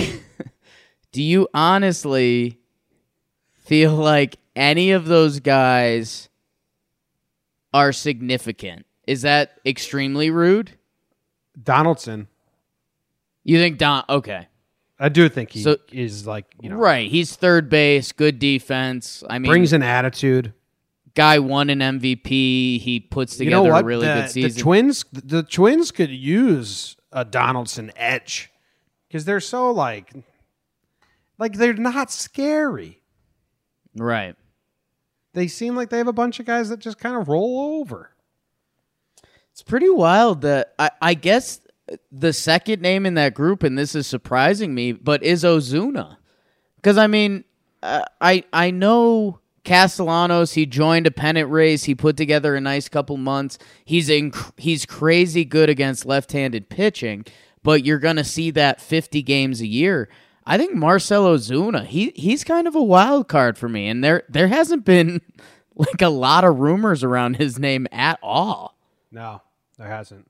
feel like any of those guys are significant? Is that extremely rude? Donaldson. You think okay. I do think he is like, right. He's third base, good defense. I mean, brings an attitude. Guy won an MVP. He puts together a really good season. The Twins could use a Donaldson edge because they're so like they're not scary. Right. They seem like they have a bunch of guys that just kind of roll over. It's pretty wild that I guess the second name in that group, and this is surprising me, but is Ozuna. Because, I mean, I know Castellanos, he joined a pennant race. He put together a nice couple months. He's crazy good against left-handed pitching, but you're going to see that 50 games a year. I think Marcell Ozuna, he's kind of a wild card for me, and there hasn't been like a lot of rumors around his name at all. No, there hasn't.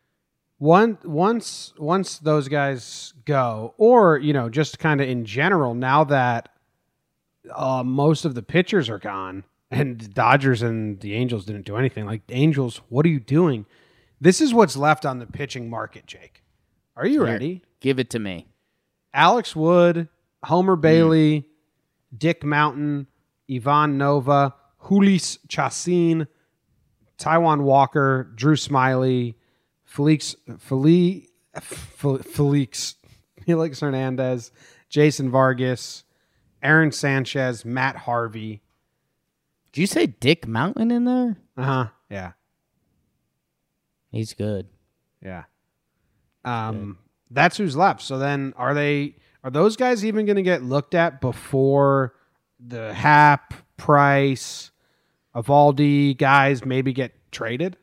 Once those guys go, or just kind of in general, now that most of the pitchers are gone, and the Dodgers and the Angels didn't do anything. Like, Angels, what are you doing? This is what's left on the pitching market, Jake. Are you ready? Give it to me. Alex Wood, Homer Bailey, Dick Mountain, Ivan Nova, Jhoulys Chacin, Taijuan Walker, Drew Smyly, Felix Hernandez, Jason Vargas, Aaron Sanchez, Matt Harvey. Did you say Dick Mountain in there? Uh-huh. Yeah. He's good. Yeah. That's who's left. So then are those guys even going to get looked at before the Happ, Price, Eovaldi guys maybe get traded?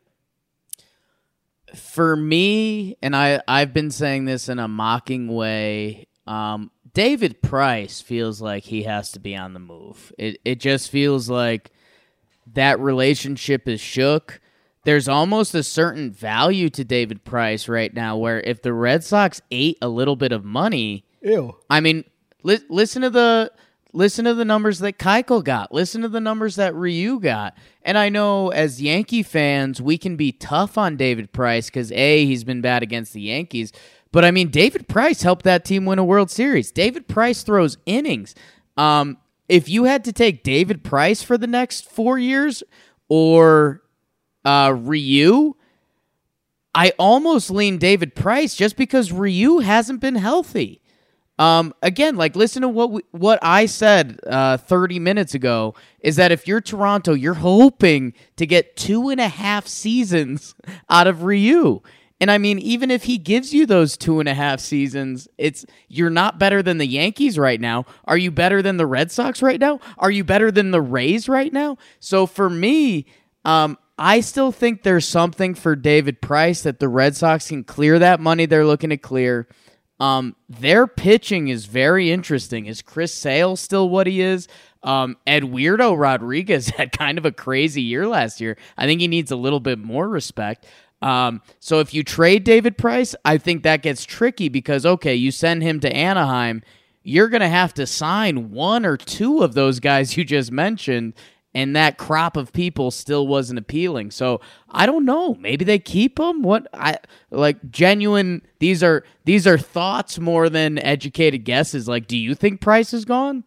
For me, and I've been saying this in a mocking way, David Price feels like he has to be on the move. It just feels like that relationship is shook. There's almost a certain value to David Price right now where if the Red Sox ate a little bit of money, I mean, listen to the numbers that Keuchel got. Listen to the numbers that Ryu got. And I know as Yankee fans, we can be tough on David Price because, A, he's been bad against the Yankees. But, I mean, David Price helped that team win a World Series. David Price throws innings. If you had to take David Price for the next 4 years or Ryu, I almost lean David Price just because Ryu hasn't been healthy. Again, like listen to what I said 30 minutes ago is that if you're Toronto, you're hoping to get 2.5 seasons out of Ryu. And I mean, even if he gives you those 2.5 seasons, you're not better than the Yankees right now. Are you better than the Red Sox right now? Are you better than the Rays right now? So for me, I still think there's something for David Price that the Red Sox can clear that money they're looking to clear. Their pitching is very interesting. Is Chris Sale still what he is? Eduardo Rodriguez had kind of a crazy year last year. I think he needs a little bit more respect. So if you trade David Price, I think that gets tricky because, okay, you send him to Anaheim, you're going to have to sign one or two of those guys you just mentioned, and that crop of people still wasn't appealing. So I don't know. Maybe they keep him. Genuine. These are thoughts more than educated guesses. Like, do you think Price is gone?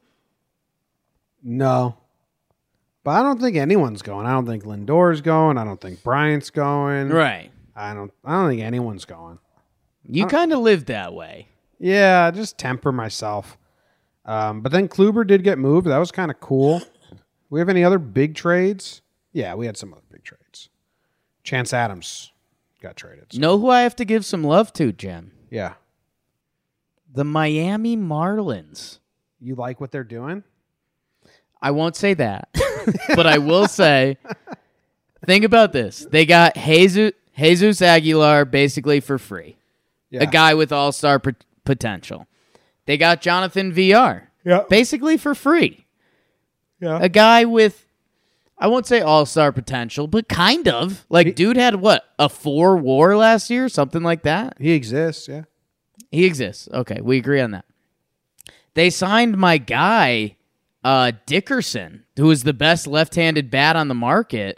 No, but I don't think anyone's going. I don't think Lindor's going. I don't think Bryant's going. Right. I don't think anyone's going. You kind of live that way. Yeah, just temper myself. But then Kluber did get moved. That was kind of cool. We have any other big trades? Yeah, we had some other big trades. Chance Adams got traded. So. Know who I have to give some love to, Jim? Yeah. The Miami Marlins. You like what they're doing? I won't say that, but I will say, think about this. They got Jesus Aguilar basically for free. Yeah. A guy with all-star potential. They got Jonathan VR basically for free. Yeah. A guy with, I won't say all-star potential, but kind of. Dude had what, a 4 WAR last year? Something like that? He exists, yeah. He exists. Okay, we agree on that. They signed my guy, Dickerson, who is the best left-handed bat on the market.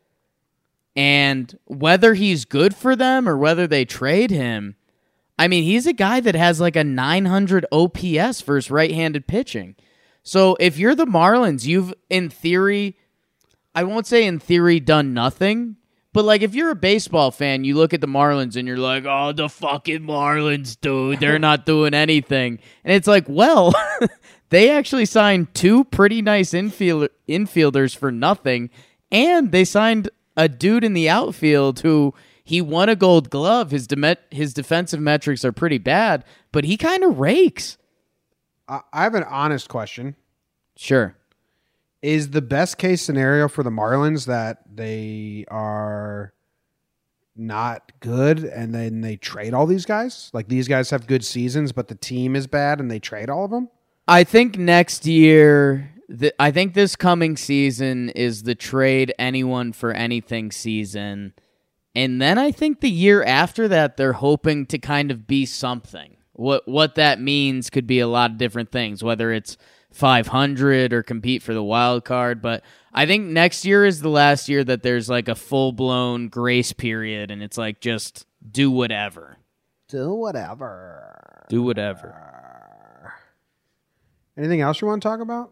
And whether he's good for them or whether they trade him, I mean, he's a guy that has like a 900 OPS for his right-handed pitching. So if you're the Marlins, you've, in theory, I won't say in theory done nothing, but like if you're a baseball fan, you look at the Marlins and you're like, oh, the fucking Marlins, dude, they're not doing anything. And it's like, well, they actually signed 2 pretty nice infielders for nothing, and they signed a dude in the outfield who he won a Gold Glove. His defensive metrics are pretty bad, but he kind of rakes. I have an honest question. Sure. Is the best case scenario for the Marlins that they are not good and then they trade all these guys? Like these guys have good seasons, but the team is bad and they trade all of them? I think next year, I think this coming season is the trade anyone for anything season. And then I think the year after that, they're hoping to kind of be something. What that means could be a lot of different things, whether it's 500 or compete for the wild card. But I think next year is the last year that there's like a full-blown grace period, and it's like just do whatever. Do whatever. Do whatever. Anything else you want to talk about?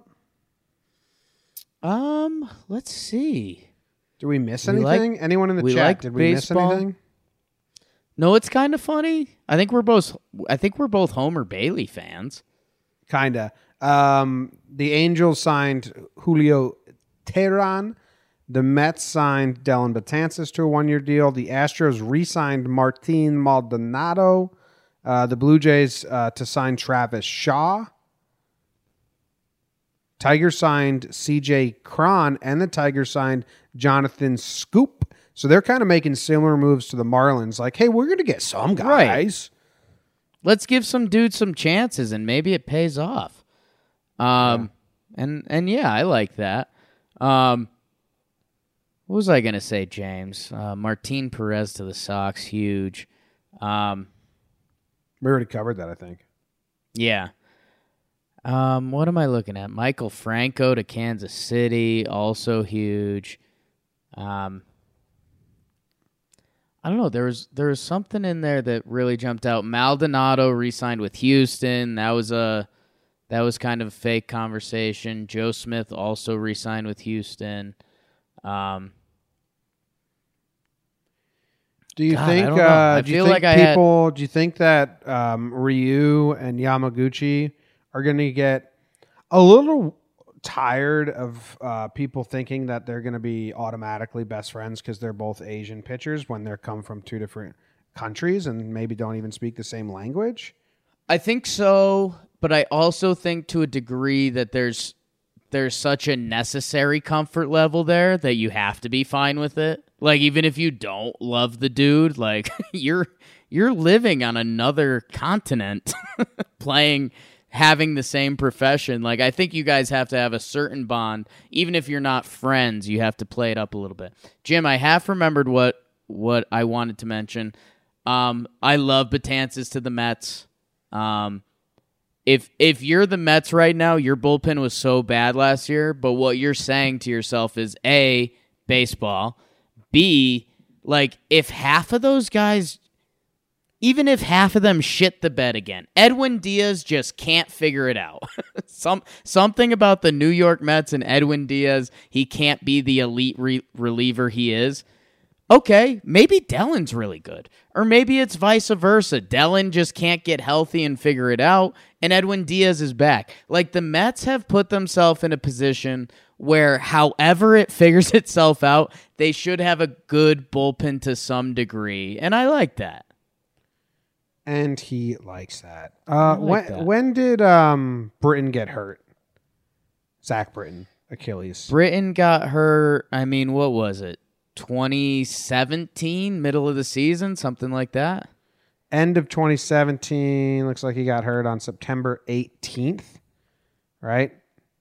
Let's see. Do we miss anything? Anyone in the chat? Did we miss anything? No, it's kind of funny. I think we're both Homer Bailey fans. Kinda. The Angels signed Julio Teheran. The Mets signed Dellin Betances to a 1-year deal. The Astros re-signed Martin Maldonado. The Blue Jays to sign Travis Shaw. Tigers signed C.J. Cron, and the Tigers signed Jonathan Scoop. So they're kind of making similar moves to the Marlins. Like, hey, we're going to get some guys. Right. Let's give some dudes some chances, and maybe it pays off. And yeah, I like that. What was I going to say, James? Martin Perez to the Sox, huge. We already covered that, I think. Yeah. What am I looking at? Michael Franco to Kansas City, also huge. I don't know. There was something in there that really jumped out. Maldonado re-signed with Houston. That was kind of a fake conversation. Joe Smith also re-signed with Houston. Do you think? Do you think that Ryu and Yamaguchi are going to get a little tired of people thinking that they're going to be automatically best friends because they're both Asian pitchers when they come from two different countries and maybe don't even speak the same language? I think so, but I also think to a degree that there's such a necessary comfort level there that you have to be fine with it. Like, even if you don't love the dude, like you're living on another continent having the same profession. Like, I think you guys have to have a certain bond. Even if you're not friends, you have to play it up a little bit. Jim, I half remembered what I wanted to mention. I love Betances to the Mets. If you're the Mets right now, your bullpen was so bad last year, but what you're saying to yourself is A, baseball, B, like, if half of those guys, even if half of them shit the bed again, Edwin Diaz just can't figure it out. Something about the New York Mets and Edwin Diaz, he can't be the elite reliever he is. Okay, maybe Dellin's really good. Or maybe it's vice versa. Dellin just can't get healthy and figure it out, and Edwin Diaz is back. Like, the Mets have put themselves in a position where, however it figures itself out, they should have a good bullpen to some degree, and I like that. And he likes that. that. When did Britton get hurt? Zach Britton, Achilles. Britton got hurt, what was it? 2017, middle of the season, something like that. End of 2017. Looks like he got hurt on September 18th. Right?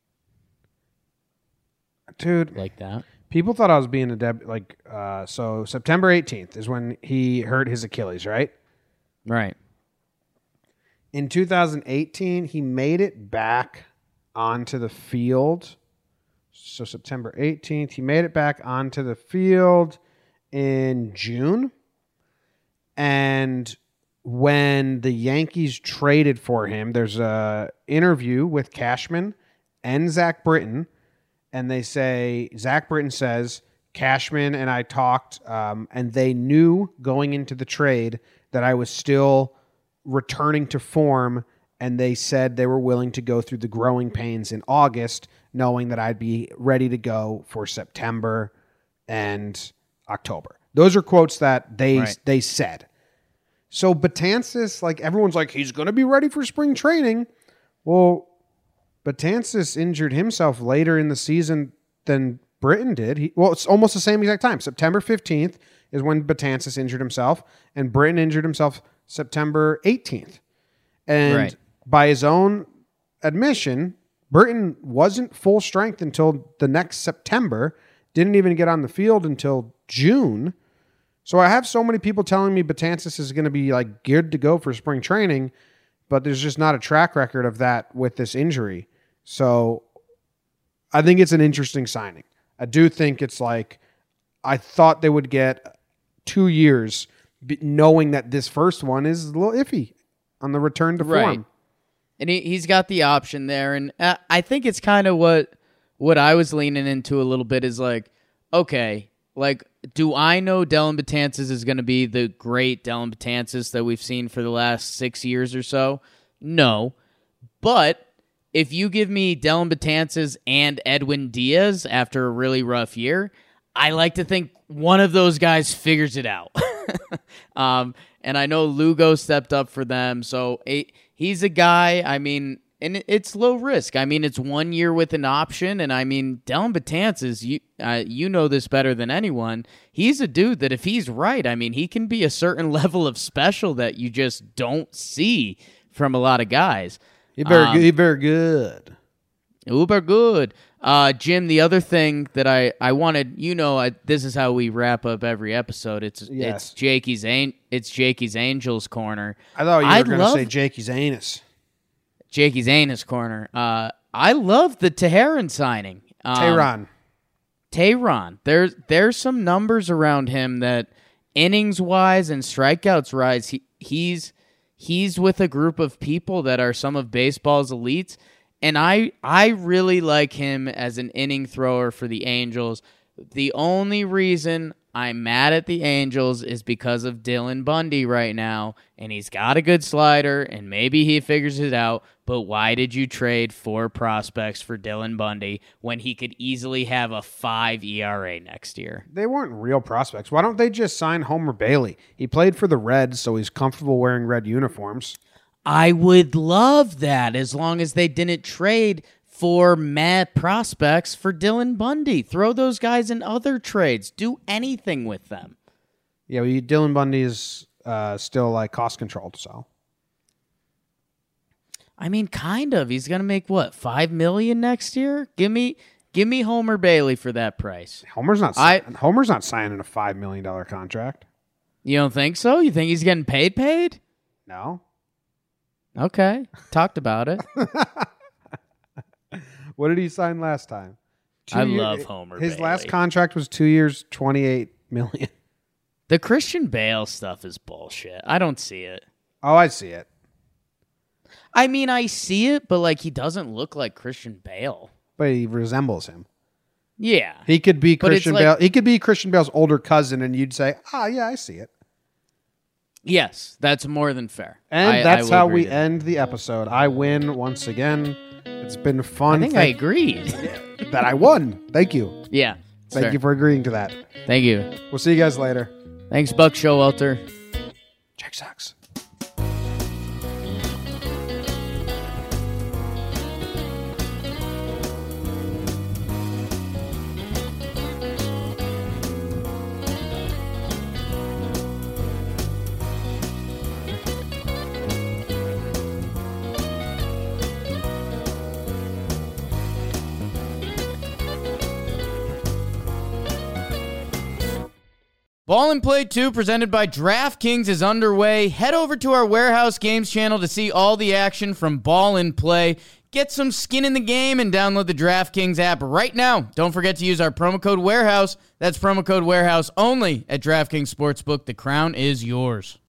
Dude. Like that. People thought I was being so September 18th is when he hurt his Achilles, right? Right. In 2018, he made it back onto the field. So September 18th, he made it back onto the field in June. And when the Yankees traded for him, there's a interview with Cashman and Zach Britton. And they say, Zach Britton says, Cashman and I talked, and they knew going into the trade that I was still returning to form, and they said they were willing to go through the growing pains in August, knowing that I'd be ready to go for September and October. Those are quotes that they said. So Betances, like, everyone's like, he's going to be ready for spring training. Well, Betances injured himself later in the season than Britton did. It's almost the same exact time. September 15th, is when Betances injured himself, and Britton injured himself September 18th. And by his own admission, Britton wasn't full strength until the next September, didn't even get on the field until June. So I have so many people telling me Betances is going to be like geared to go for spring training, but there's just not a track record of that with this injury. So I think it's an interesting signing. I do think it's like, I thought they would get 2 years knowing that this first one is a little iffy on the return to form. And he's got the option there. And I think it's kind of what I was leaning into a little bit is like, okay, like, do I know Dellin Betances is going to be the great Dellin Betances that we've seen for the last 6 years or so? No. But if you give me Dellin Betances and Edwin Diaz after a really rough year, I like to think one of those guys figures it out. And I know Lugo stepped up for them, so he's a guy, I mean, and it's low risk. I mean, it's 1 year with an option, and I mean, Dellin Betances, you know this better than anyone. He's a dude that if he's right, I mean, he can be a certain level of special that you just don't see from a lot of guys. He's very good. Uber good. Jim, the other thing that I wanted, this is how we wrap up every episode. It's Jakey's Angels Corner. I thought you were going to say Jakey's Anus. Jakey's Anus Corner. I love the Teheran signing. Tehran. There's some numbers around him that innings wise and strikeouts wise, he's with a group of people that are some of baseball's elites. And I really like him as an inning thrower for the Angels. The only reason I'm mad at the Angels is because of Dylan Bundy right now. And he's got a good slider, and maybe he figures it out. But why did you trade 4 prospects for Dylan Bundy when he could easily have a 5 ERA next year? They weren't real prospects. Why don't they just sign Homer Bailey? He played for the Reds, so he's comfortable wearing red uniforms. I would love that as long as they didn't trade 4 mad prospects for Dylan Bundy. Throw those guys in other trades. Do anything with them. Yeah, well, Dylan Bundy is still like cost controlled, so. I mean, kind of. He's going to make what, $5 million next year? Give me Homer Bailey for that price. Homer's not signing a $5 million contract. You don't think so? You think he's getting paid? No. Okay. Talked about it. What did he sign last time? Love Homer His Bailey. last contract was 2 years, $28 million. The Christian Bale stuff is bullshit. I don't see it. Oh, I see it. I mean, I see it, but like he doesn't look like Christian Bale. But he resembles him. Yeah. He could be Christian Bale. He could be Christian Bale's older cousin, and you'd say, yeah, I see it. Yes, that's more than fair. And that's how we end the episode. I win once again. It's been fun. I think I agreed. That I won. Thank you. Yeah. Thank you for agreeing to that. Thank you. We'll see you guys later. Thanks, Buck Showalter. Jake sucks. Ball and Play 2 presented by DraftKings is underway. Head over to our Warehouse Games channel to see all the action from Ball and Play. Get some skin in the game and download the DraftKings app right now. Don't forget to use our promo code Warehouse. That's promo code Warehouse only at DraftKings Sportsbook. The crown is yours.